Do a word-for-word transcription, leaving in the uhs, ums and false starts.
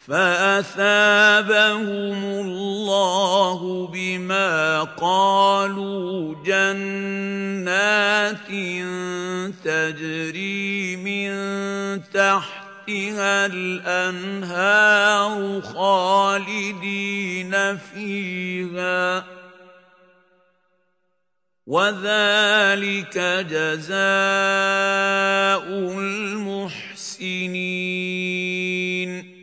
فأثابهم الله بما قالوا جنات تجري من تحتها الأنهار خالدين فيها وذلك جزاء المحسنين